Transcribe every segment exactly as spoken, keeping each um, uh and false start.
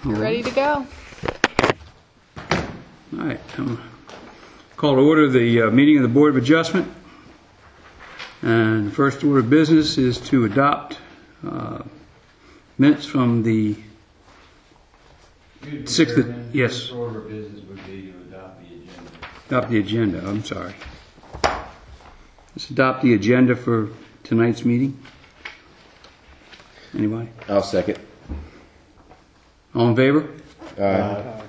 You're ready to go. All right. Um, call to order the uh, meeting of the Board of Adjustment. And the first order of business is to adopt uh, minutes from the sixth. Chairman, Yes. First order of business would be to adopt the agenda. Adopt the agenda. I'm sorry. Let's adopt the agenda for tonight's meeting. Anybody? I'll second. All in favor? Aye. All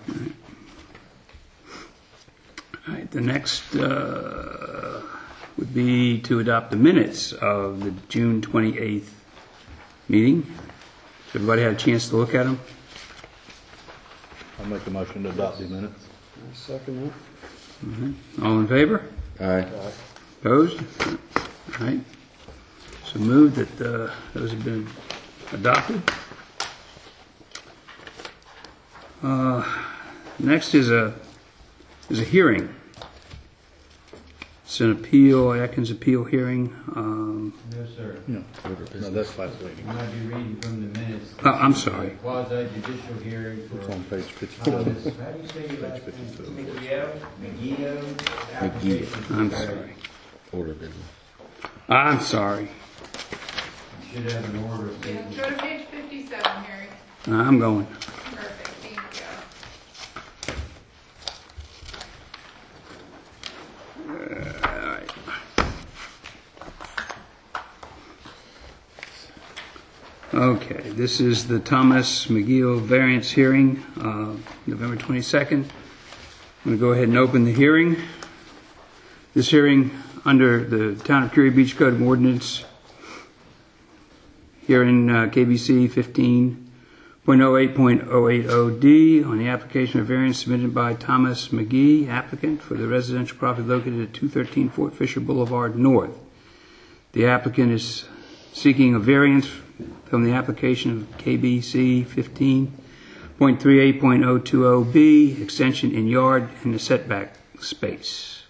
right, the next uh, would be to adopt the minutes of the June twenty-eighth meeting. Has everybody had a chance to look at them? I'll make a motion to adopt the minutes. Second that. Mm-hmm. All in favor? Aye. Opposed? All right. So moved that uh, those have been adopted. Uh, next is a is a hearing. It's an appeal, Atkins appeal hearing. Um, No, sir. No, no, that's last meeting. You might be reading from the minutes. uh, I'm sorry. Quasi judicial hearing for. It's on page fifty-two. Thomas, how do you say your last name? McGee. McGee. McGee. I'm sorry. Order of business. I'm sorry. You should have an order of Yeah, business. go to page fifty-seven, Harry. I'm going. Perfect, thank you. Okay, this is the Thomas McGee variance hearing, uh, November twenty-second. I'm going to go ahead and open the hearing. This hearing under the Town of Curie Beach Code of Ordinance, here in uh, K B C fifteen point oh eight point oh eight oh D, on the application of variance submitted by Thomas McGee, applicant for the residential property located at two thirteen Fort Fisher Boulevard North. The applicant is seeking a variance from the application of K B C fifteen point three eight point oh two oh B, extension in yard and the setback space.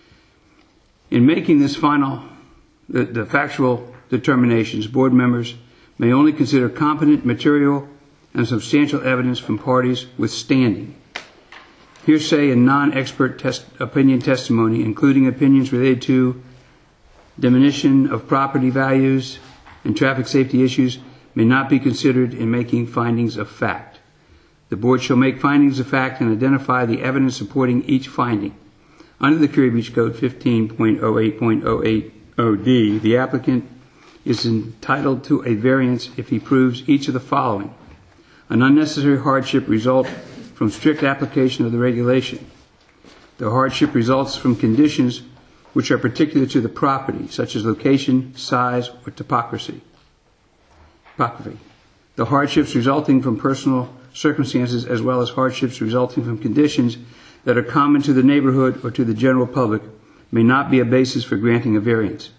In making this final, the, the factual determinations, board members may only consider competent material and substantial evidence from parties with standing. Hearsay and non-expert test, opinion testimony, including opinions related to diminution of property values and traffic safety issues, may not be considered in making findings of fact. The board shall make findings of fact and identify the evidence supporting each finding. Under the Curie Beach Code fifteen point oh eight point oh eight oh D, the applicant is entitled to a variance if he proves each of the following: an unnecessary hardship result from strict application of the regulation. The hardship results from conditions which are particular to the property, such as location, size, or topography. Topography. The hardships resulting from personal circumstances, as well as hardships resulting from conditions that are common to the neighborhood or to the general public, may not be a basis for granting a variance.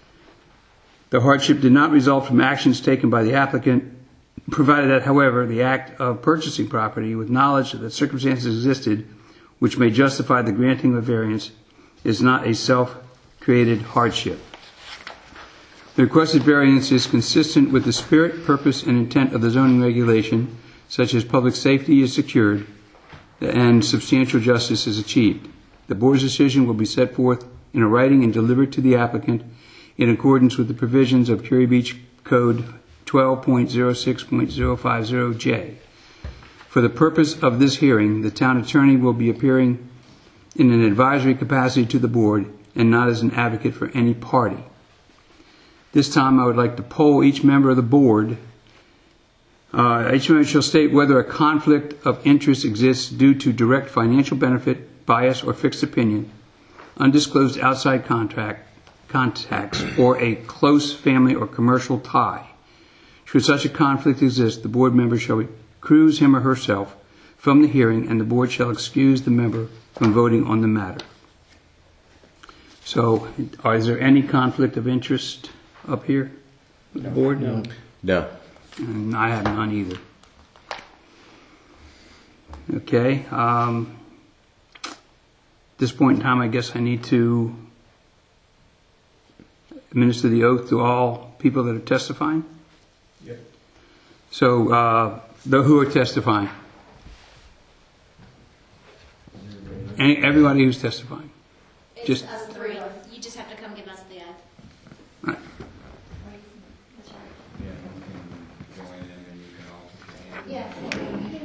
The hardship did not result from actions taken by the applicant, provided that, however, the act of purchasing property with knowledge that circumstances existed which may justify the granting of a variance is not a self-created hardship. The requested variance is consistent with the spirit, purpose, and intent of the zoning regulation, such as public safety is secured and substantial justice is achieved. The board's decision will be set forth in a writing and delivered to the applicant in accordance with the provisions of Curie Beach Code twelve point oh six point oh five oh J. For the purpose of this hearing, the town attorney will be appearing in an advisory capacity to the board and not as an advocate for any party. This time I would like to poll each member of the board. Uh, each member shall state whether a conflict of interest exists due to direct financial benefit, bias, or fixed opinion, undisclosed outside contract, contacts, or a close family or commercial tie. Should such a conflict exist, the board member shall recuse him or herself from the hearing, and the board shall excuse the member from voting on the matter. So, is there any conflict of interest up here with the board? No. No. And I have none either. Okay. Um, at this point in time, I guess I need to administer the oath to all people that are testifying. Yep. So, uh, the, who are testifying? any, everybody who's testifying. It's Just- us three. You just have to come give us the oath. Right. Yeah, you can join in and you can all put your hand. Yeah.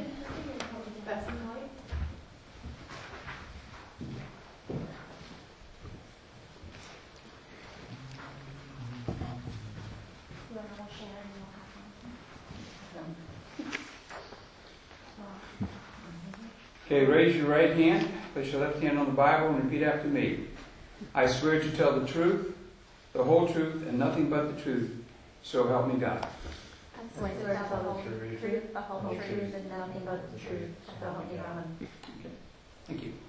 Okay, raise your right hand, place your left hand on the Bible, and repeat after me. I swear to tell the truth, the whole truth, and nothing but the truth. So help me God. I swear to tell the whole truth, the whole truth, and nothing but the truth. So help me God. Thank you.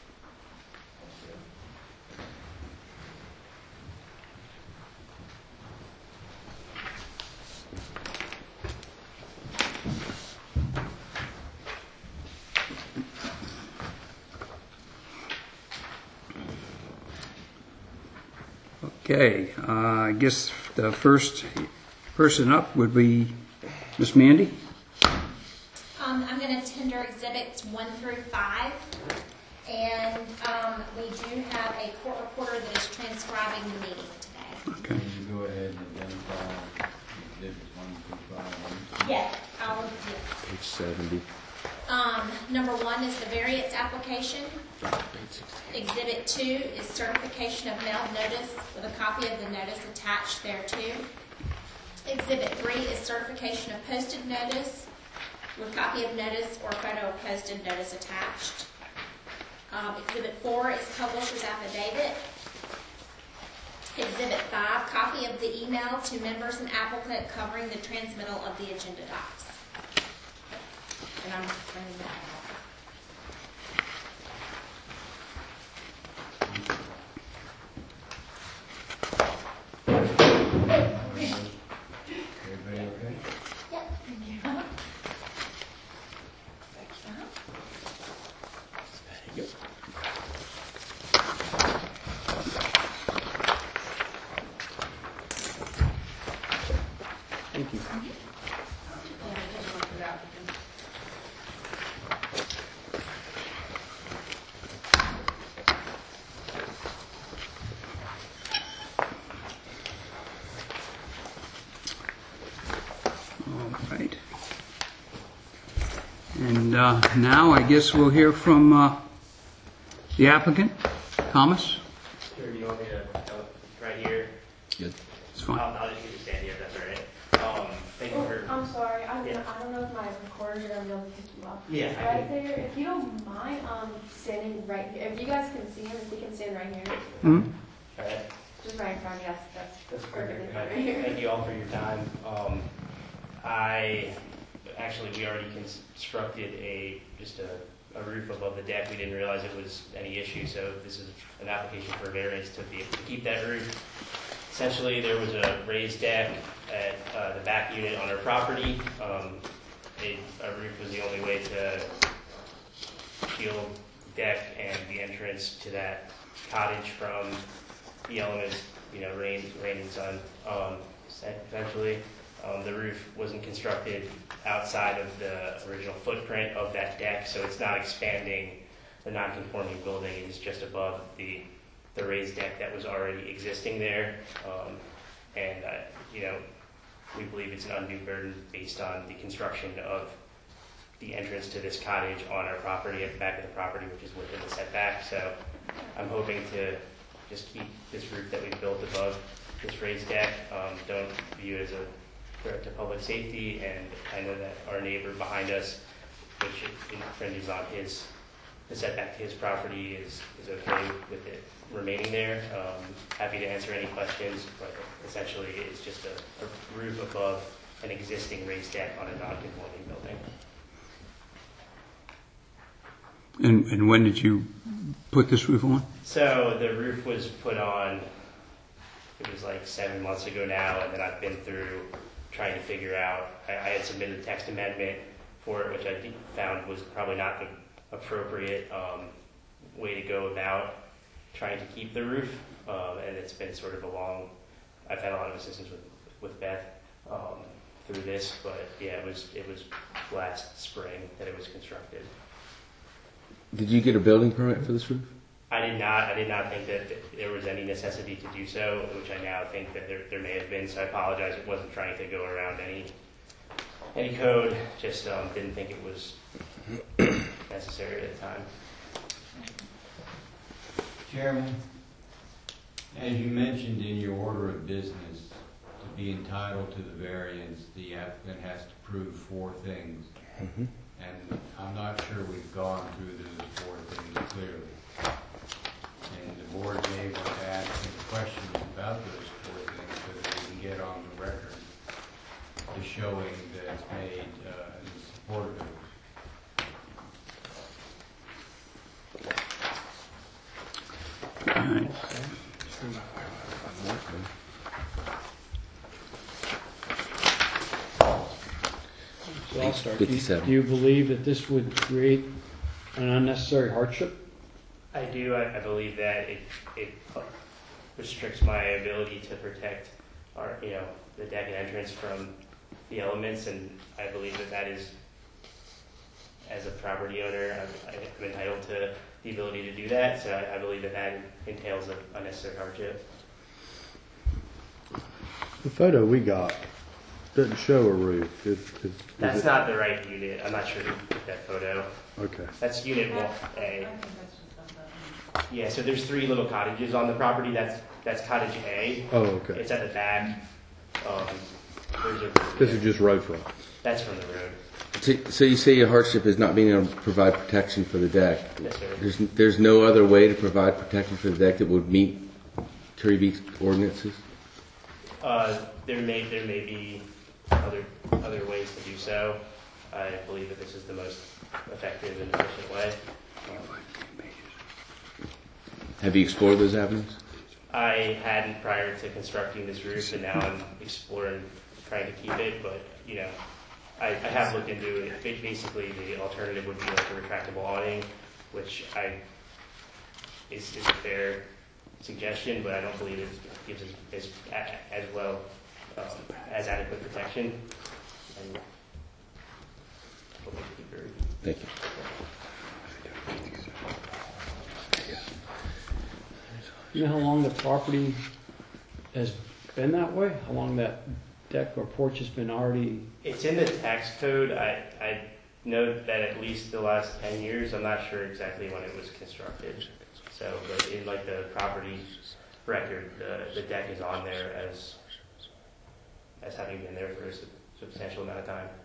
Okay, uh, I guess the first person up would be Miss Mandy. Um, I'm going to tender exhibits one through five, and um, we do have a court reporter that is transcribing the meeting today. Okay. Can you go ahead and identify exhibits one through five? Yes, I'll yes. Page seventy. Um, number one is the variance application. Exhibit two is certification of mailed notice with a copy of the notice attached thereto. Exhibit three is certification of posted notice with copy of notice or photo of posted notice attached. Um, exhibit four is publisher's affidavit. Exhibit five, copy of the email to members and applicant covering the transmittal of the agenda docs. And I'm bringing that out. Everybody okay? Yep. Thank you. All right. And uh, now I guess we'll hear from uh, the applicant, Thomas. Sure, you want me to, uh, right here? Good. It's fine. I'll, I'll just get to stand here, if that's all right. Um, thank you Oh, for, I'm sorry. I don't, Yeah. I don't know if my recorder's gonna be able to pick you up. Yeah, I Right can- there, if you don't mind, um, standing right here. If you guys can see him, if you can stand right here, Hmm? all right. just right in front of you. That's, that's That's perfectly perfect. fine right here. Thank you all for your time. Um, I, actually, we already constructed a, just a, a roof above the deck. We didn't realize it was any issue, so this is an application for variance to be able to keep that roof. Essentially, there was a raised deck at uh, the back unit on our property. Um, it, a roof was the only way to shield deck and the entrance to that cottage from the elements, you know, rain, rain and sun. Um, essentially, um, the roof wasn't constructed outside of the original footprint of that deck, so it's not expanding the non-conforming building. It is just above the the raised deck that was already existing there. Um, and, uh, you know, we believe it's an undue burden based on the construction of the entrance to this cottage on our property, at the back of the property, which is within the setback. So I'm hoping to just keep this roof that we've built above this raised deck. Um, don't view it as a threat to public safety, and I know that our neighbor behind us, which infringes on his, the setback to his property, is, is okay with it remaining there. Um, happy to answer any questions, but essentially it's just a, a roof above an existing raised deck on a non-conforming building. And, and when did you put this roof on? So the roof was put on, it was like seven months ago now, and then I've been through trying to figure out, I, I had submitted a text amendment for it, which I did- found was probably not the appropriate um, way to go about trying to keep the roof, um, and it's been sort of a long, I've had a lot of assistance with, with Beth um, through this, but yeah, it was, it was last spring that it was constructed. Did you get a building permit for this roof? I did not, I did not think that there was any necessity to do so, which I now think that there, there may have been, so I apologize. It wasn't trying to go around any, any code, just um, didn't think it was necessary at the time. Chairman, as you mentioned in your order of business, to be entitled to the variance, the applicant has to prove four things. Mm-hmm. And I'm not sure we've gone through those four things clearly. And the board may want to ask some questions about those four things so that we can get on the record the showing that's made uh, in support of those. All right. So I'll start. Do you- fifty-seven. Do you believe that this would create an unnecessary hardship? I do, I, I believe that it, it restricts my ability to protect our, you know, the deck and entrance from the elements, and I believe that that is, as a property owner, I'm, I'm entitled to the ability to do that, so I, I believe that that entails an unnecessary hardship. The photo we got doesn't show a roof. Is, is, is That's it? not the right unit, I'm not sure who took that photo. Okay. That's unit one A. Yeah, so there's three little cottages on the property, that's, that's cottage A. Oh, okay. It's at the back. Um, there's a, This is just road front. That's from the road. So, so you say your hardship is not being able to provide protection for the deck. Yes, sir. There's there's no other way to provide protection for the deck that would meet Curry Beach ordinances? Uh, there may there may be other other ways to do so. I believe that this is the most effective and efficient way. Have you explored those avenues? I hadn't prior to constructing this roof, and now I'm exploring trying to keep it. But you know, I, I have looked into it. Ba- Basically, the alternative would be like a retractable awning, which I is, is a fair suggestion, but I don't believe it gives us as, as well um, as adequate protection. And hopefully keep it. Thank you. You know how long the property has been that way? How long that deck or porch has been already? It's in the tax code. I, I know that at least the last ten years. I'm not sure exactly when it was constructed. So, but in like the property record, the, the deck is on there as as having been there for a sub- substantial amount of time.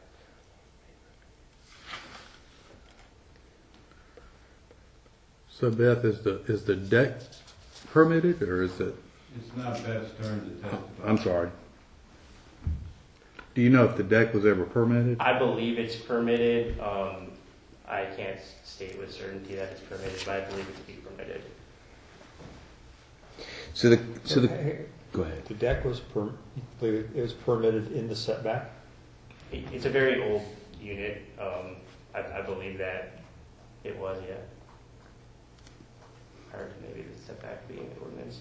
So Beth, is the is the deck permitted or is it? It's not Beth's turn to testify. I'm sorry. Do you know if the deck was ever permitted? I believe it's permitted. Um, I can't state with certainty that it's permitted, but I believe it to be permitted. So the so the Okay. go ahead. The deck was per, it was permitted in the setback? It, it's a very old unit. Um, I, I believe that it was, yeah. Prior to maybe the setback being an ordinance.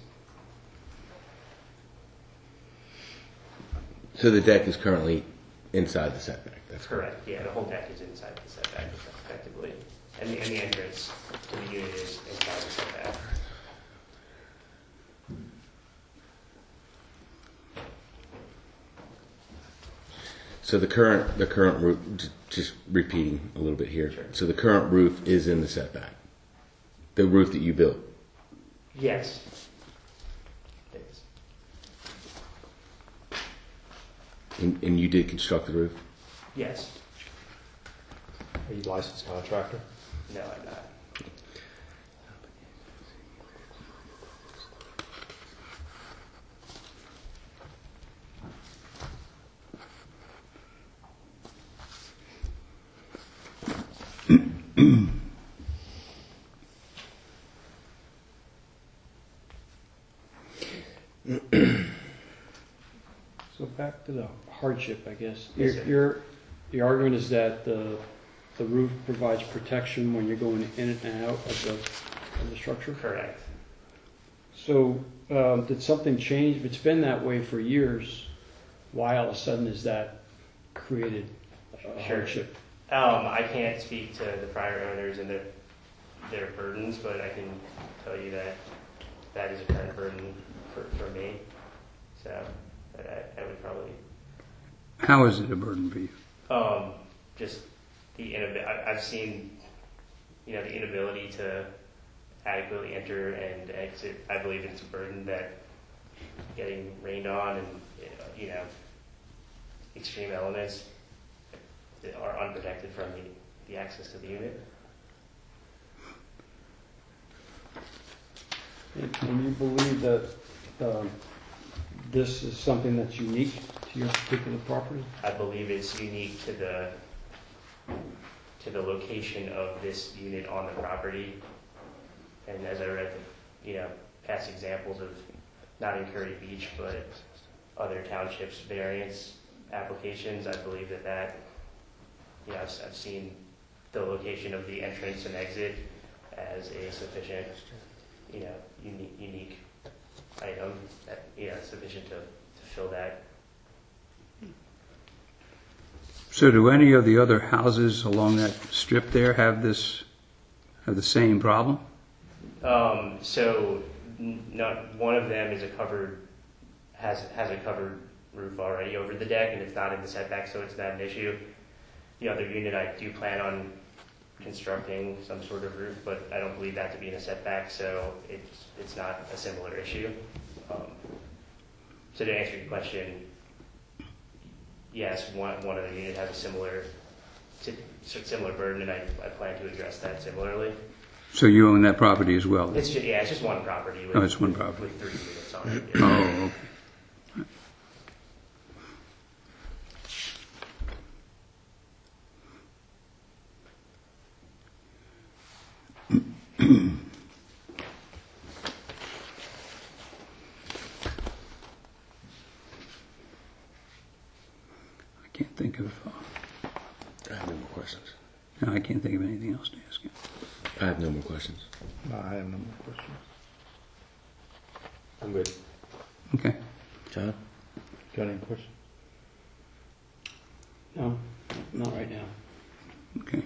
So the deck is currently inside the setback. That's Correct, yeah, the whole deck is inside the setback effectively. And the, and the entrance to the unit is inside the setback. So the current the current roof, j- just repeating a little bit here. Sure. So the current roof is in the setback. The roof that you built. Yes. It is. And, and you did construct the roof? Yes. Are you a licensed contractor? No, I'm not. So back to the hardship, I guess. Yes, Your, sir. your, your argument is that the, the roof provides protection when you're going in and out of the, of the structure? Correct. So, um, did something change? If it's been that way for years, why all of a sudden is that created a Sure. hardship? Um, I can't speak to the prior owners and the their burdens, but I can tell you that that is a current burden for, for me. So I, I would probably, How is it a burden for you? um, just the inability, I've seen, you know, the inability to adequately enter and exit. I believe it's a burden that getting rained on and, you know, extreme elements that are unprotected from the, the access to the unit. And you believe that um, this is something that's unique to your particular property? I believe it's unique to the to the location of this unit on the property. And as I read the, you know, past examples of, not in Curry Beach, but other townships variance applications, I believe that that, you know, I've, I've seen the location of the entrance and exit as a sufficient, you know, unique, unique item that, you know, sufficient to, to fill that. So do any of the other houses along that strip there have this, have the same problem? Um, so, n- not one of them is a covered, has has a covered roof already over the deck, and it's not in the setback, so it's not an issue. The other unit, I do plan on constructing some sort of roof, but I don't believe that to be in a setback, so it's it's not a similar issue. Um, so to answer your question, yes, one one of the unit has a similar si- similar burden, and I, I plan to address that similarly. So you own that property as well? It's just, yeah, it's just one property. With, Oh, it's one property. with three units on it. Oh, okay. I can't think of, uh, I have no more questions. no, I can't think of anything else to ask you. I have no more questions. No, I have no more questions. I'm good. Okay. John? Got any questions? No, not right now. Okay.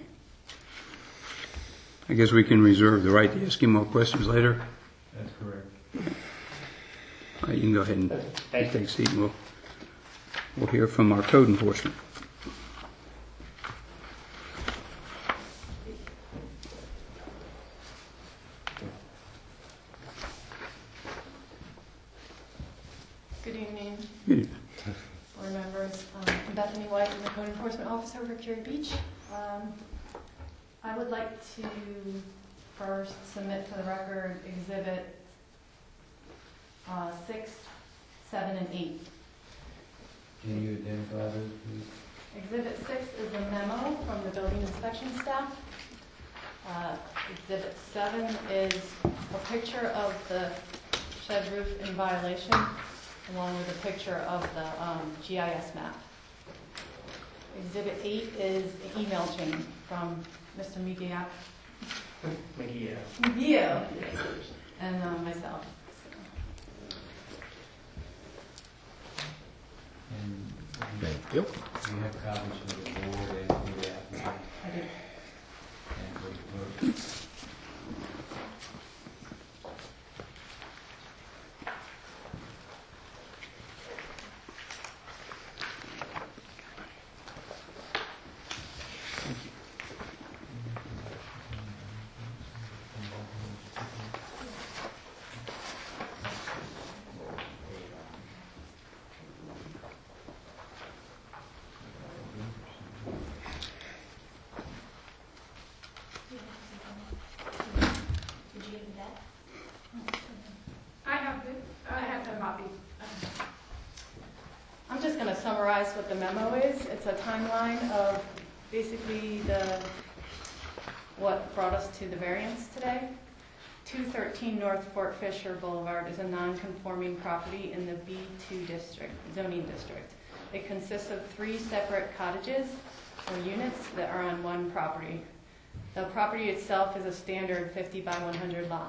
I guess we can reserve the right to ask you more questions later. That's correct. Uh, You can go ahead and Thank you. take a seat, and we'll, we'll hear from our code enforcement. Good evening, Good. board members. Um, I'm Bethany White, I'm the code enforcement officer for Curie Beach. Um, I would like to first submit for the record exhibit uh, six, seven, and eight. Can you identify those, please? Exhibit six is a memo from the building inspection staff. Uh, Exhibit seven is a picture of the shed roof in violation, along with a picture of the um, G I S map. Exhibit eight is an email chain from Mister Miguel McGee, Miguel and uh, myself. And Thank you. we have copies for the board and for the applicant I do. and for the clerk. Did you get that? I have it. I have the copy. I'm just going to summarize what the memo is. It's a timeline of basically the what brought us to the variance today. two thirteen North Fort Fisher Boulevard is a non-conforming property in the B two district, zoning district. It consists of three separate cottages or units that are on one property. The property itself is a standard fifty by one hundred lot.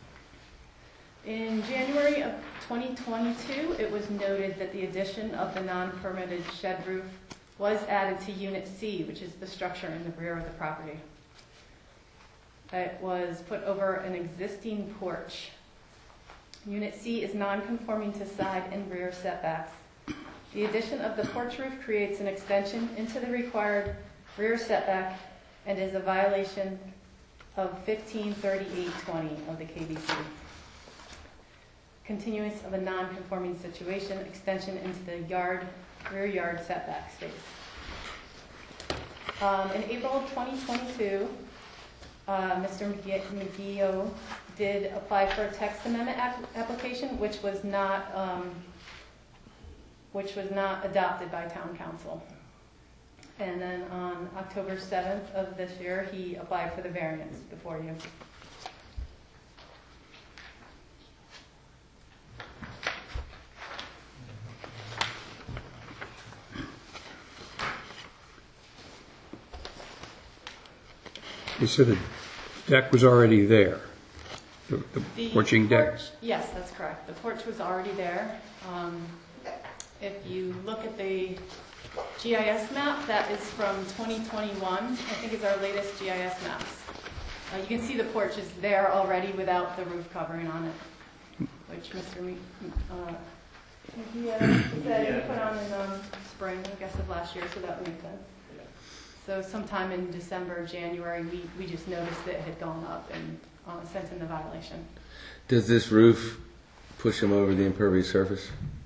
In January of twenty twenty-two, it was noted that the addition of the non-permitted shed roof was added to Unit C, which is the structure in the rear of the property. It was put over an existing porch. Unit C is non-conforming to side and rear setbacks. The addition of the porch roof creates an extension into the required rear setback and is a violation of fifteen thirty-eight twenty of the K B C. Continuance of a non-conforming situation, extension into the yard, rear yard setback space. Um, in April twenty twenty-two, uh, Mister McGee did apply for a text amendment ap- application, which was not, um, which was not adopted by Town Council. And then on October seventh of this year, he applied for the variance before you. You said the deck was already there, the, the The porching deck. porch- Yes, that's correct. The porch was already there. Um, If you look at the G I S map, that is from twenty twenty-one, I think is our latest G I S maps. Uh, You can see the porch is there already without the roof covering on it, which Mister Me- uh, he uh, said he put on in um, spring, I guess, of last year, so that would make sense. So sometime in December, January, we, we just noticed that it had gone up and uh, sent in the violation. Does this roof push them over the impervious surface?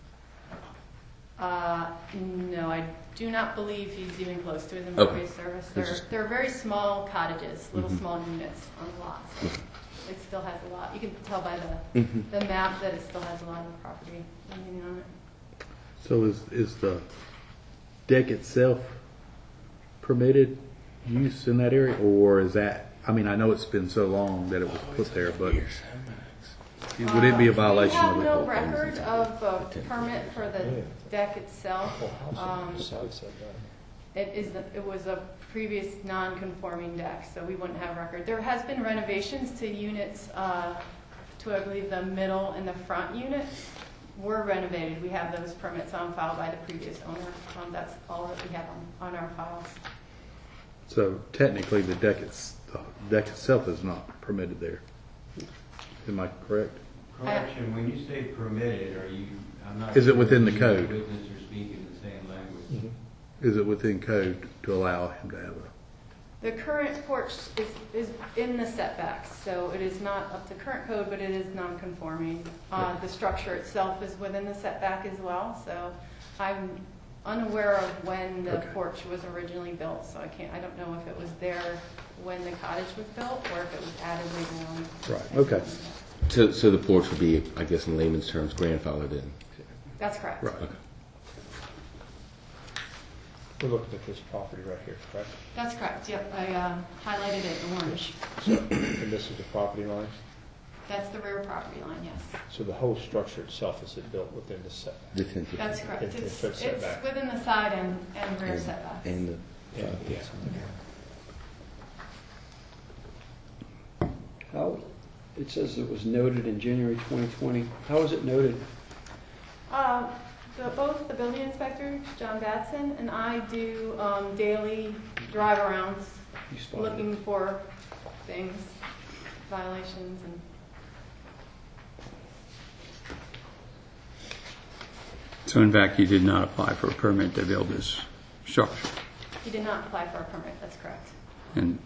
Uh, no, I do not believe he's even close to his impervious surface. They're, just- they're very small cottages, little Mhm. small units on the lot. So it still has a lot. You can tell by the, Mhm. the map that it still has a lot of property remaining on it. So is, is the deck itself permitted use in that area, or is that, I mean, I know it's been so long that it was put there, but would it be a violation Uh, of We it? have no record of a permit for the deck itself. Whole Um, house is side setback. It is, the- it was a previous non-conforming deck, so we wouldn't have record. There has been renovations to units, uh, to I believe the middle and the front units were renovated. We have those permits on file by the previous owner. Um, That's all that we have on, on our files. So technically, the deck it's, the deck itself is not permitted there. Am I correct? Correction, when you say permitted, are you, I'm not. Is it sure within the if code? the Witness are speaking the same language. Mhm. Is it within code to allow him to have a? The current porch is, is in the setbacks, so it is not up to current code, but it is non-conforming. Uh, the structure itself is within the setback as well, so I'm unaware of when the Okay. porch was originally built, so I can't, I don't know if it was there when the cottage was built, or if it was added later on. Right, okay. So, so the porch would be, I guess in layman's terms, grandfathered in? That's correct. Right. Okay. We're looking at this property right here, correct? That's correct, yep, I uh, highlighted it in orange. So, and this is the property line? That's the rear property line, yes. So the whole structure itself is it built within the setback? The ten feet. That's correct. It's- It's, it's it's setback. within the side and, and rear And- setbacks. And the, Yeah, yeah. How, it says it was noted in January twenty twenty. How was it noted? Uh, the, both the building inspector, John Batson, and I do um, daily drive arounds You spotted it. looking for things, violations, and So in fact, you did not apply for a permit to build this structure. he did not apply for a permit, that's correct. And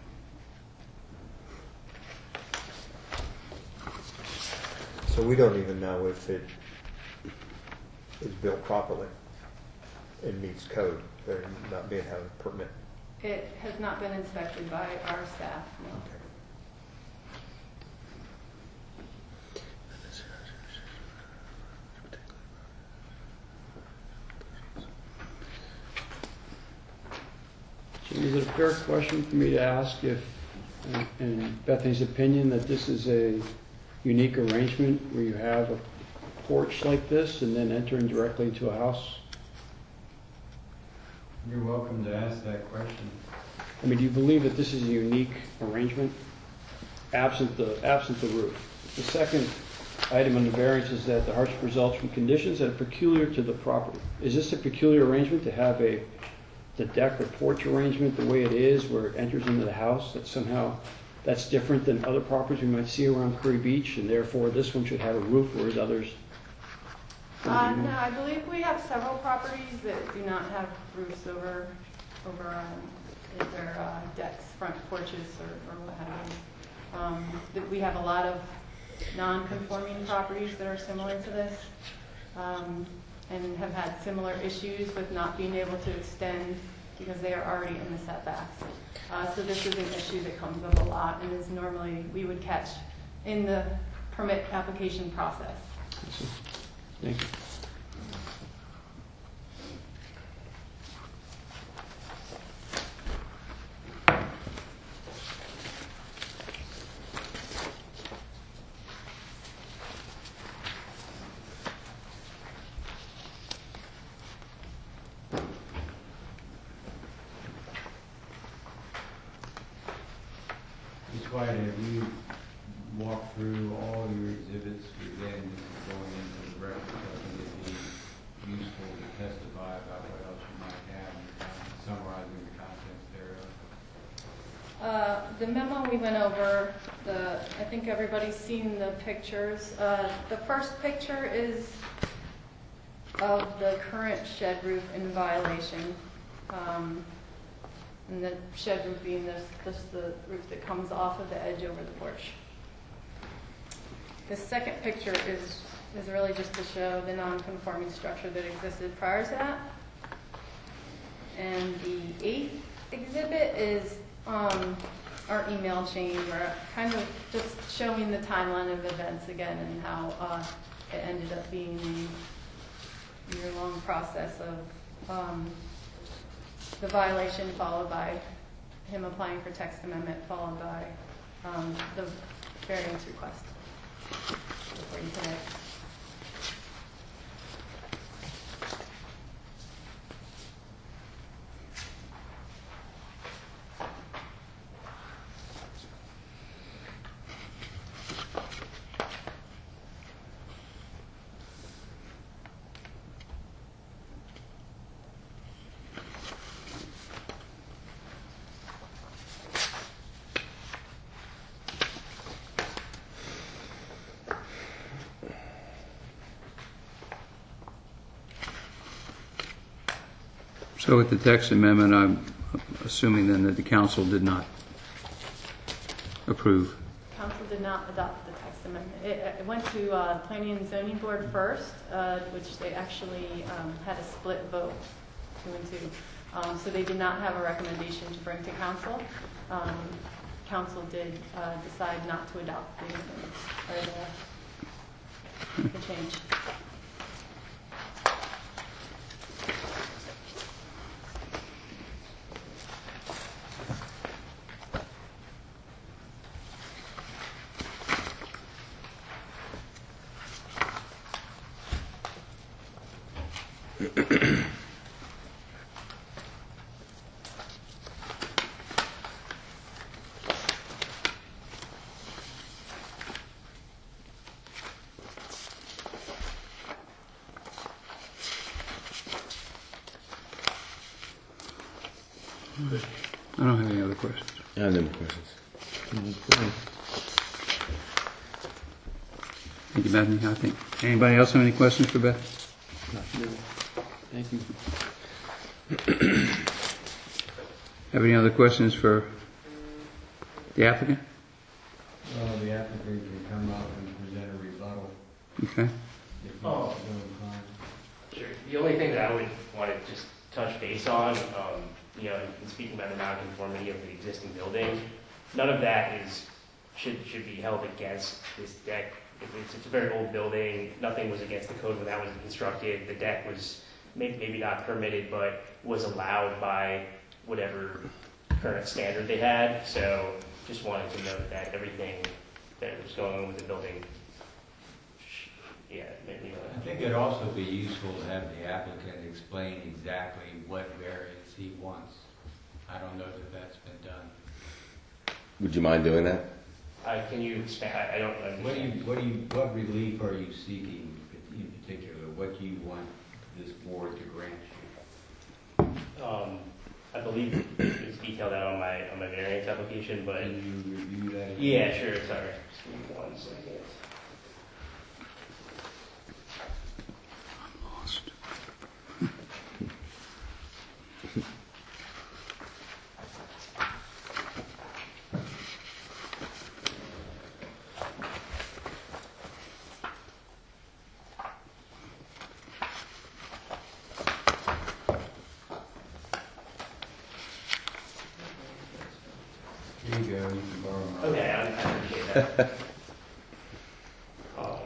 So we don't even know if it is built properly and meets code, they're not being held a permit. It has not been inspected by our staff, no. Jim, is it a fair question for me to ask if, in- in Bethany's opinion, that this is a unique arrangement where you have a porch like this and then entering directly into a house? You're welcome to ask that question. I mean, do you believe that this is a unique arrangement, absent the, absent the roof? The second item on the variance is that the hardship results from conditions that are peculiar to the property. Is this a peculiar arrangement to have a, the deck or porch arrangement the way it is, where it enters into the house, that somehow that's different than other properties we might see around Curry Beach, and therefore this one should have a roof, whereas others Uh, no, I believe we have several properties that do not have roofs over, over um, their uh, decks, front porches, or, or what have you. Um, but we have a lot of non-conforming properties that are similar to this, um, and have had similar issues with not being able to extend because they are already in the setbacks. Uh, so this is an issue that comes up a lot and is normally we would catch in the permit application process. Thank you. Ms. White, have you walked through all your exhibits? Again, this is going into the record, so I think it'd be useful to testify about what else you might have, and summarizing the contents thereof. Uh, the memo we went over, the, I think everybody's seen the pictures. Uh, the first picture is of the current shed roof in violation. Um, and the shed roof being this, this the roof that comes off of the edge over the porch. The second picture is, is really just to show the non-conforming structure that existed prior to that. And the eighth exhibit is um, our email chain, where kind of just showing the timeline of events again and how uh, it ended up being a year-long process of um, the violation followed by him applying for text amendment, followed by um, the variance request before you today. So with the text amendment, I'm assuming then that the council did not approve. Council did not adopt the text amendment. It, it went to uh, Planning and Zoning Board first, uh, which they actually um, had a split vote, two and two. Um, so they did not have a recommendation to bring to council. Um, council did uh, decide not to adopt the amendment or the, the change. I don't have any other questions. I have no more questions. Thank you, Bethany. I think. Anybody else have any questions for Beth? Thank you. Have any other questions for the applicant? Well, the applicant can come up and present a rebuttal Okay. if he's Oh. so inclined. Sure. The only thing that I would want to just touch base on, um, you know, in speaking about the nonconformity of the existing building, none of that is should should be held against this deck. It's, it's a very old building. Nothing was against the code when that was constructed. The deck was maybe, maybe not permitted, but was allowed by whatever current standard they had. So just wanted to note that everything that was going on with the building, yeah, maybe. You know, I think it'd also be useful to have the applicant explain exactly what variance he wants. I don't know that that's been done. Would you mind doing that? I, can you expand? I, I don't understand. What do you, what do you, what relief are you seeking in particular? What do you want this board to grant you? Um, I believe it's detailed out on my, on my variance application, but, Can you review that? again? yeah, sure, sorry. Just give me one second. Lost. Here you go, you can borrow mine. Okay, I, I appreciate that. um,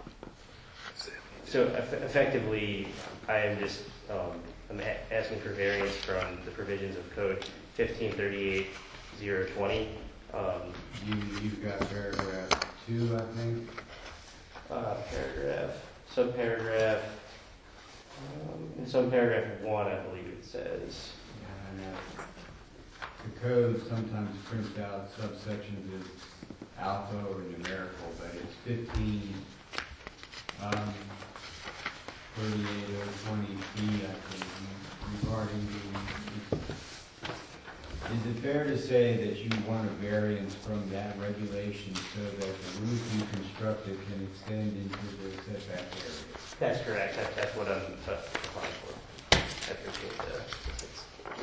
so eff- effectively, I am just um, I'm a- asking for variance from the provisions of code fifteen thirty-eight zero twenty. Um, You, you've got paragraph two, I think. uh, paragraph, subparagraph, um, in subparagraph one, I believe it says. Yeah, I know. The code sometimes prints out subsections as alpha or numerical, but it's fifteen, um, thirty-eight oh twenty B, I think, regarding the, is it fair to say that you want a variance from that regulation so that the roof you constructed can extend into the setback area? That's correct. That, that's what I'm uh, applying for. I appreciate the assistance.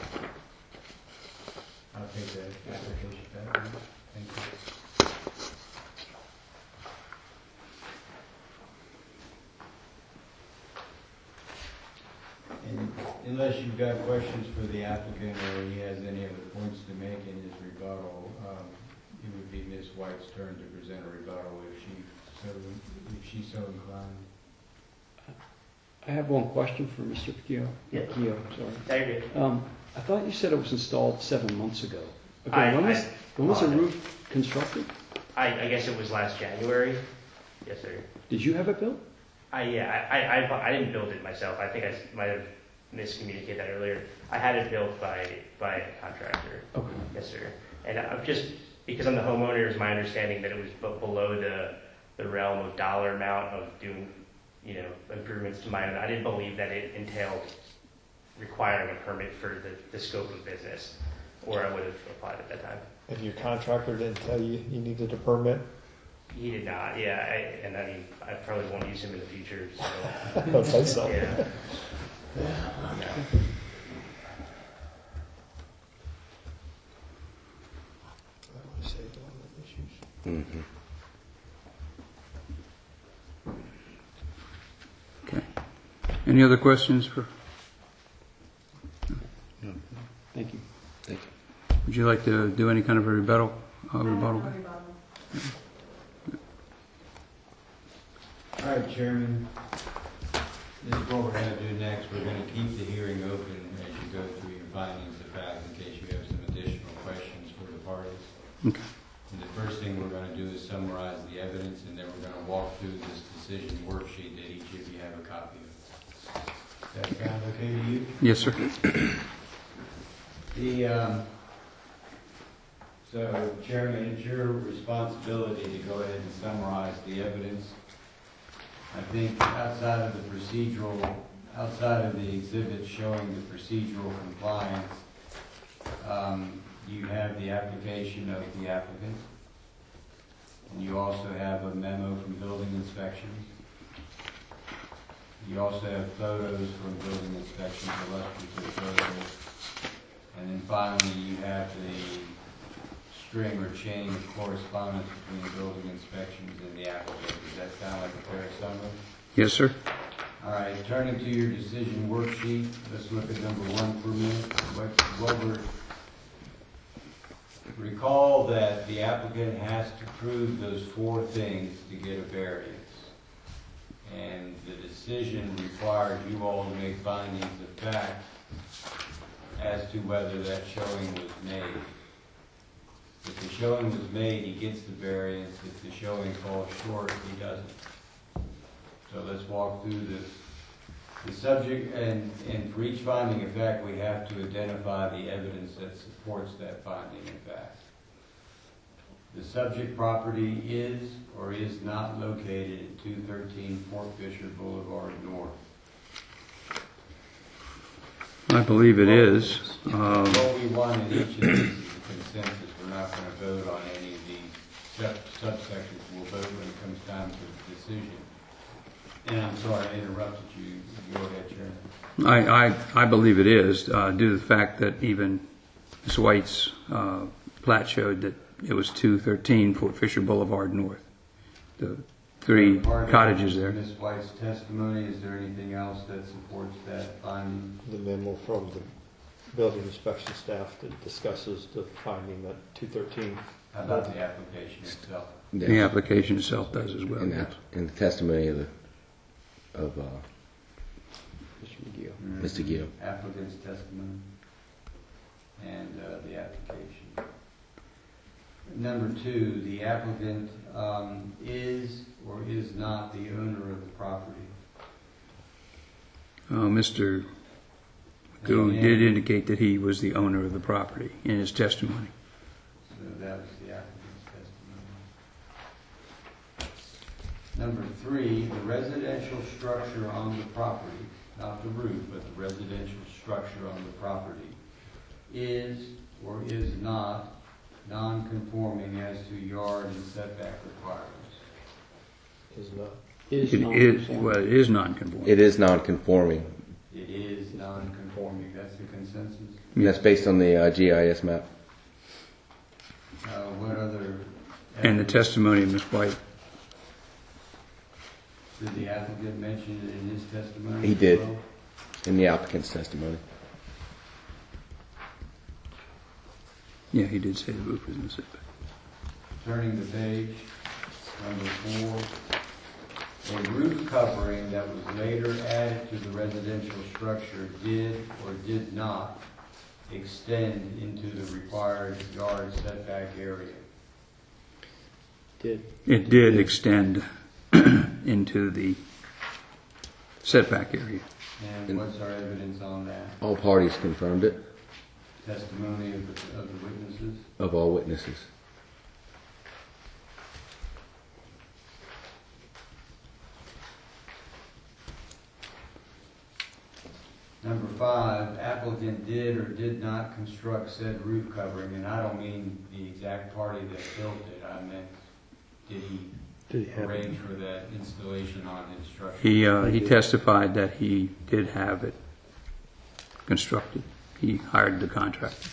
I'll take that application back. Thank you. And unless you've got questions for the applicant or he has any other points to make in his rebuttal, um, it would be Miz White's turn to present a rebuttal if she so, if she's so inclined. I have one question for Mister Pacquiao. Yeah. Pacquiao, sorry. There you go. Um, I thought you said it was installed seven months ago. Okay, I- when was, I when was the apologize. roof constructed? I, I guess it was last January. Yes, sir. Did you have it built? I yeah. I, I I I didn't build it myself. I think I s- might have miscommunicated that earlier. I had it built by by a contractor. Okay. Yes, sir. And I'm just because I'm the homeowner, it's my understanding that it was b- below the the realm of dollar amount of doing, you know, improvements to my own. I didn't believe that it entailed requiring a permit for the, the scope of business, or I would have applied at that time. And your contractor didn't tell you you needed a permit? He did not, yeah, I, and I mean, I probably won't use him in the future, so, Okay, so. yeah. Mm-hmm. Okay. Any other questions for, Thank you. Thank you. would you like to do any kind of a rebuttal? Uh, rebuttal? All right, Chairman. This is what we're going to do next. We're going to keep the hearing open as you go through your findings of fact in case you have some additional questions for the parties. Okay. And the first thing we're going to do is summarize the evidence, and then we're going to walk through this decision worksheet that each of you have a copy of. Does that sound okay to you? Yes, sir. The, um, so Chairman, it's your responsibility to go ahead and summarize the evidence. I think outside of the procedural, outside of the exhibit showing the procedural compliance, um, you have the application of the applicant. And you also have a memo from building inspections. You also have photos from building inspections, illustrative photos. And then finally, you have the string or chain of correspondence between building inspections and the applicant. Does that sound like a fair summary? Yes, sir. All right, turning to your decision worksheet, let's look at number one for a minute. What, what we're, recall that the applicant has to prove those four things to get a variance. And the decision requires you all to make findings of fact as to whether that showing was made. If the showing was made, he gets the variance. If the showing falls short, he doesn't. So let's walk through this. The subject, and, and for each finding of fact, we have to identify the evidence that supports that finding of fact. The subject property is or is not located at two thirteen Fort Fisher Boulevard North. I believe it is. Um, What we want in each of these is a consensus. We're not going to vote on any of these sub- subsections. We'll vote when it comes time to the decision. And I'm sorry I interrupted you. Go ahead, Chairman. I, I, I believe it is, uh, due to the fact that even Miz White's uh, plat showed that it was two thirteen Fort Fisher Boulevard North. The three Part of cottages there. Miz White's testimony, is there anything else that supports that finding? The memo from the building inspection staff that discusses the finding that two thirteen. How about the application itself? The application itself does as well. In the, yes. in the testimony of the, of, uh, Mister McGill. Mm, Mister Gill. Applicant's testimony and uh, the application. Number two, the applicant um, is or is not the owner of the property. Uh, Mister Gould did indicate that he was the owner of the property in his testimony. So that was the applicant's testimony. Number three, the residential structure on the property, not the roof, but the residential structure on the property, is or is not non-conforming as to yard and setback requirements. Is not. Is It is, non-conforming. well, it is non-conforming. It is non-conforming. It is non-conforming, that's the consensus. And that's based on the uh, G I S map. Uh, what other? And the testimony of Miz White. Did the applicant mention it in his testimony? He as did. well? In the applicant's testimony. Yeah, he did say the roof was in the setback. Turning the page, number four. A roof covering that was later added to the residential structure did or did not extend into the required yard setback area. Did. It did extend into the setback area. And what's our evidence on that? All parties confirmed it, Testimony of the, of the witnesses? of all witnesses. Number five, applicant did or did not construct said roof covering, and I don't mean the exact party that built it, I meant, did he Did he have arrange for that installation on his structure? He, uh, he testified that he did have it constructed. He hired the contractor.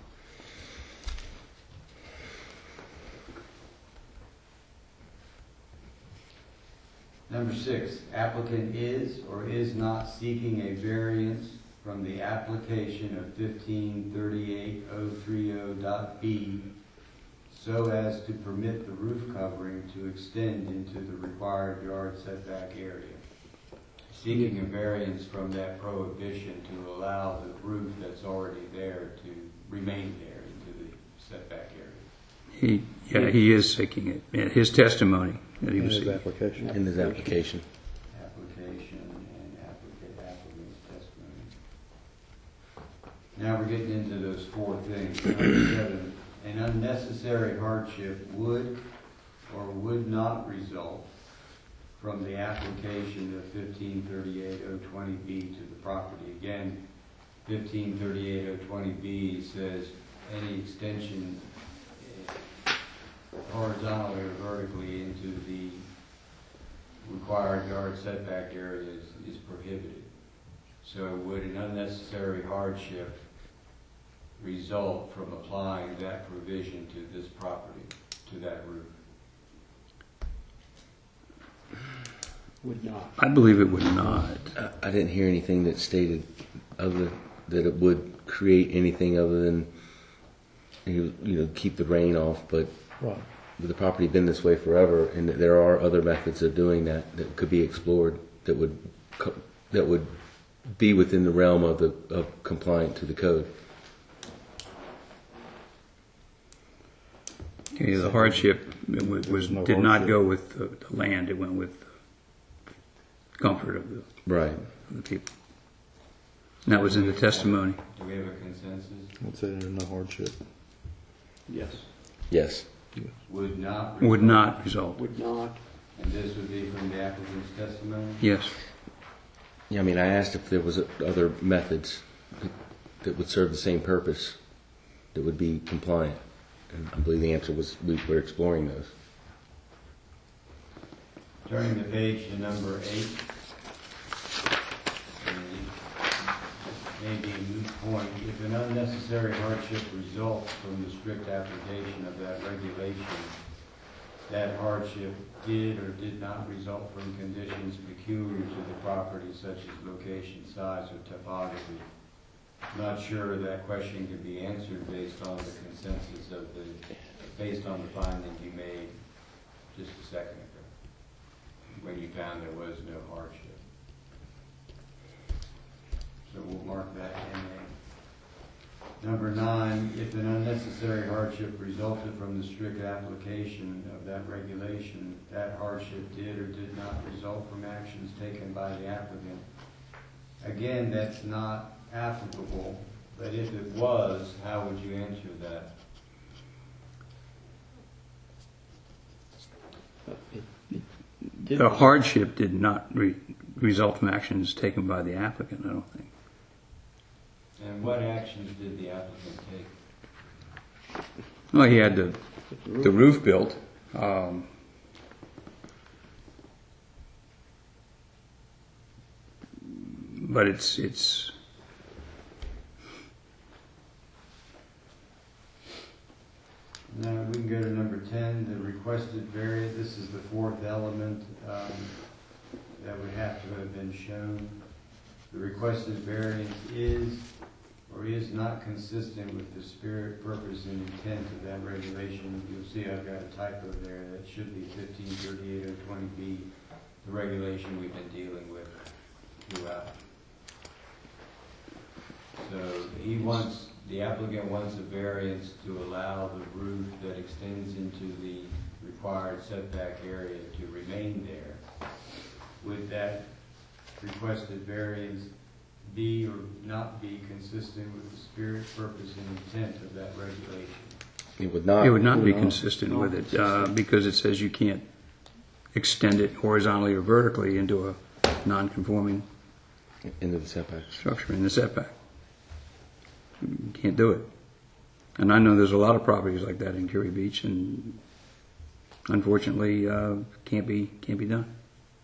Number six, applicant is or is not seeking a variance from the application of fifteen thirty-eight oh thirty dot B so as to permit the roof covering to extend into the required yard setback area. Seeking a variance from that prohibition to allow the roof that's already there to remain there into the setback area. He, yeah, he is seeking it. In his testimony that he in was his seeking. application? In his application. Application and applicant, applicant's testimony. Now we're getting into those four things. Number seven, an unnecessary hardship would or would not result from the application of fifteen thirty-eight oh twenty B to the property. Again, fifteen thirty-eight oh twenty B says any extension horizontally or vertically into the required yard setback area is, is prohibited. So would an unnecessary hardship result from applying that provision to this property, to that roof? Would not. I believe it would not. I, I didn't hear anything that stated other that it would create anything other than you, you know keep the rain off. But Right. with the property been this way forever, and that there are other methods of doing that that could be explored that would co- that would be within the realm of the of compliant to the code. Okay, the hardship it was, was No did not hardship. go with the, the land. It went with the comfort of the, Right. of the people. And that was in the testimony. Do we have a consensus? I'd say there's no hardship. Yes. Yes. Would not? Would result? not result. Would not. And this would be from the applicant's testimony? Yes. Yeah. I mean, I asked if there was other methods that would serve the same purpose, that would be compliant? And I believe the answer was we were exploring those. Turning the page to number eight. Maybe a moot point. If an unnecessary hardship results from the strict application of that regulation, that hardship did or did not result from conditions peculiar to the property, such as location, size, or topography. Not sure that question can be answered based on the consensus of the, based on the findings you made just a second ago, when you found there was no hardship. So we'll mark that N A. Number nine, if an unnecessary hardship resulted from the strict application of that regulation, that hardship did or did not result from actions taken by the applicant. Again, that's not applicable, but if it was, how would you answer that? The hardship did not re- result from actions taken by the applicant, I don't think. And what actions did the applicant take? Well, he had the, the roof built. Um, but it's, it's, Now we can go to number ten, the requested variance. This is the fourth element um, that would have to have been shown. The requested variance is or is not consistent with the spirit, purpose, and intent of that regulation. You'll see I've got a typo there. That should be fifteen thirty-eight oh twenty B, the regulation we've been dealing with throughout. So he wants, the applicant wants a variance to allow the roof that extends into the required setback area to remain there. Would that requested variance be or not be consistent with the spirit, purpose, and intent of that regulation? It would not. it would not be consistent with it, uh, because it says you can't extend it horizontally or vertically into a non-conforming Into the setbacks. structure in the setback. You can't do it. And I know there's a lot of properties like that in Curie Beach, and unfortunately, uh, can't be can't be done.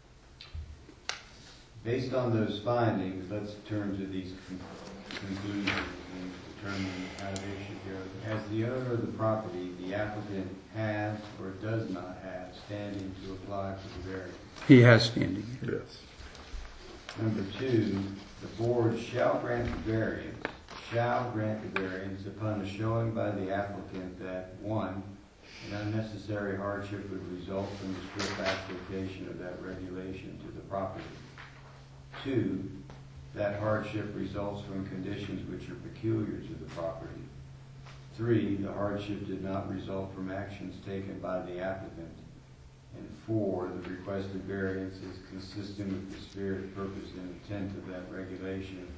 Based on those findings, let's turn to these con- conclusions and determine how they should go. As the owner of the property, the applicant has or does not have standing to apply for the variance. He has standing. Yes. Number two, the board shall grant the variance, shall grant the variance upon a showing by the applicant that, one, an unnecessary hardship would result from the strict application of that regulation to the property. Two, that hardship results from conditions which are peculiar to the property. Three, the hardship did not result from actions taken by the applicant. And four, the requested variance is consistent with the spirit, purpose, and intent of that regulation.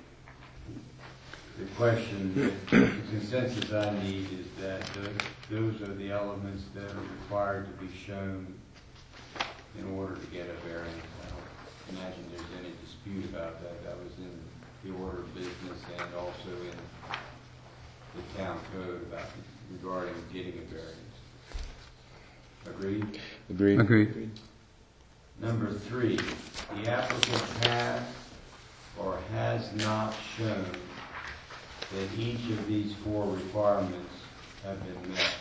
The question, the consensus I need is that the, those are the elements that are required to be shown in order to get a variance. I don't imagine there's any dispute about that. That was in the order of business and also in the town code about regarding getting a variance. Agreed? Agreed. Agreed. Number three, the applicant has or has not shown that each of these four requirements have been met.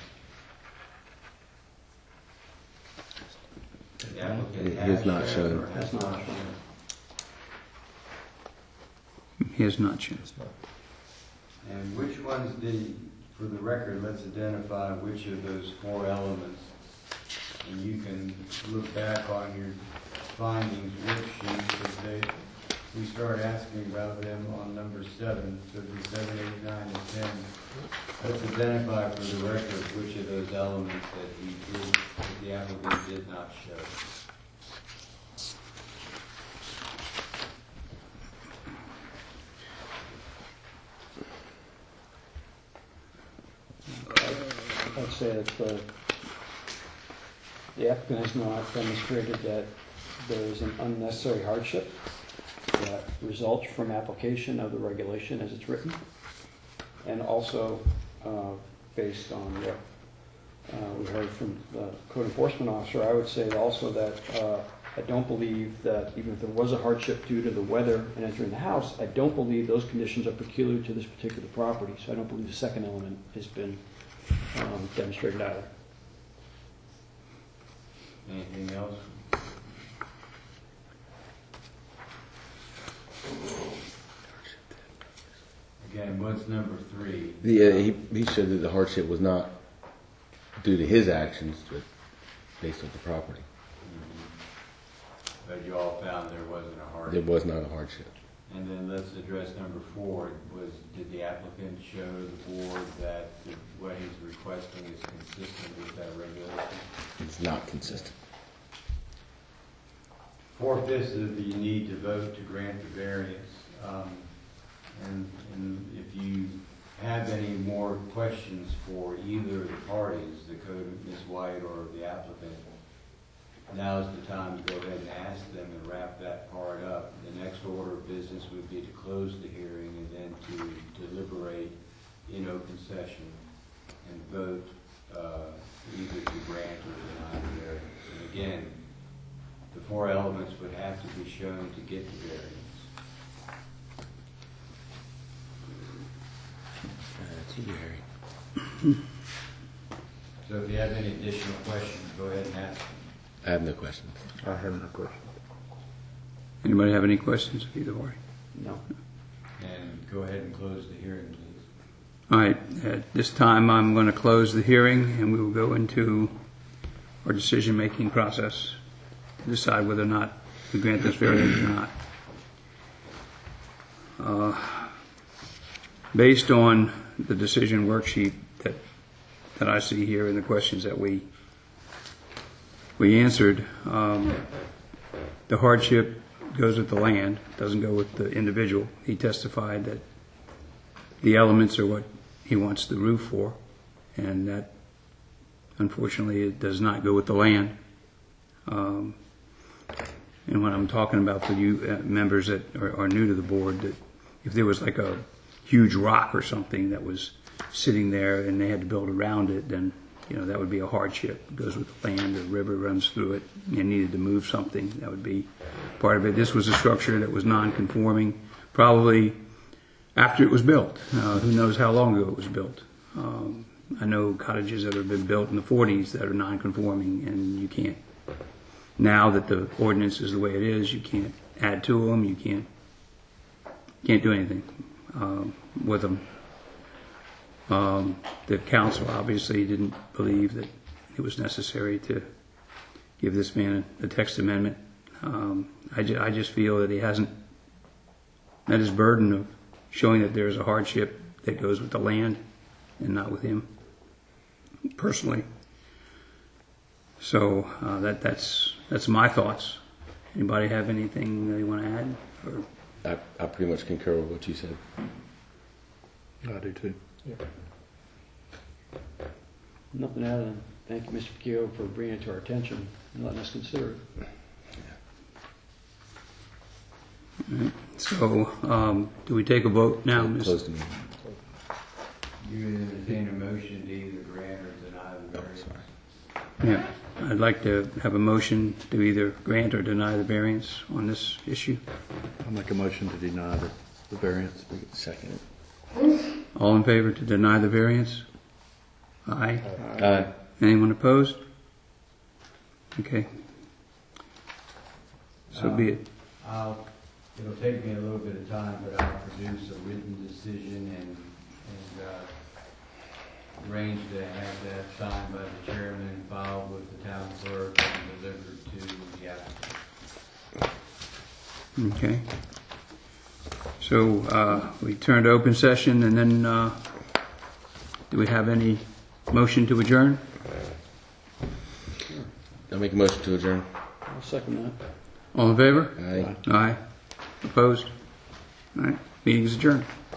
The applicant It has not shown. or has not shown. He has not shown. And which ones did, for the record, let's identify which of those four elements. And you can look back on your findings worksheet, because they, we start asking about them on number seven, so it'd be seven, eight, nine, and ten. Let's identify for the record which of those elements that he did, that the applicant did not show. I'd say if uh, the applicant has not demonstrated that there is an unnecessary hardship, that results from application of the regulation as it's written. And also, uh, based on what uh, we heard from the code enforcement officer, I would say also that uh, I don't believe that even if there was a hardship due to the weather and entering the house, I don't believe those conditions are peculiar to this particular property. So I don't believe the second element has been um, demonstrated either. Anything else? Again, what's number three? Yeah, he, he said that the hardship was not due to his actions, but based on the property. But you all found there wasn't a It hardship. was not a hardship. And then let's address number four. Was, did the applicant show the board that the, what he's requesting is consistent with that regulation? It's not consistent. Four-fifths of the need to vote to grant the variance. Um, and, and if you have any more questions for either of the parties, the code, Miz White or the applicant, now's the time to go ahead and ask them and wrap that part up. The next order of business would be to close the hearing and then to deliberate in open session and vote uh, either to grant or deny the variance. And again, the four elements would have to be shown to get the variance. That's a hearing. So if you have any additional questions, go ahead and ask them. I have no questions. I have no question. Anybody have any questions of either party? No. And go ahead and close the hearing, please. All right, at this time, I'm going to close the hearing, and we will go into our decision-making process to decide whether or not we grant this variance or not. Uh, Based on the decision worksheet that, that I see here and the questions that we we answered, um, the hardship goes with the land, doesn't go with the individual. He testified that the elements are what he wants the roof for, and that, unfortunately, it does not go with the land. Um, and when I'm talking about for you uh, members that are, are new to the board, that if there was like a huge rock or something that was sitting there and they had to build around it, then you know that would be a hardship. It goes with the land, the river runs through it, and needed to move something. That would be part of it. This was a structure that was non-conforming, probably after it was built. Uh, who knows how long ago it was built. Um, I know cottages that have been built in the forties that are non-conforming, and you can't, now that the ordinance is the way it is, you can't add to them, you can't, can't do anything um, with them. Um, the council obviously didn't believe that it was necessary to give this man a, a text amendment. Um, I, ju- I just feel that he hasn't met his burden of showing that there's a hardship that goes with the land and not with him personally. So uh, that that's that's my thoughts. Anybody have anything they want to add? Or? I, I pretty much concur with what you said. I do too. Nothing other than thank you, Mister Pacquiao, for bringing it to our attention and letting us consider it. Right. So, um, do we take a vote now, Miz Close the meeting. You entertain a motion to either grant or deny the variance. Yeah, I'd like to have a motion to either grant or deny the variance on this issue. I'll make a motion to deny the, the variance. Second. All in favor to deny the variance? Aye. Aye. Anyone opposed? Okay. So be it. I'll, it'll take me a little bit of time, but I'll produce a written decision and, and uh, arrange to have that signed by the chairman, filed with the town clerk, and delivered to the applicant. Okay. So uh, we turn to open session, and then uh, do we have any motion to adjourn? I'll make a motion to adjourn. I'll second that. All in favor? Aye. Aye. Opposed? All right. Meeting is adjourned.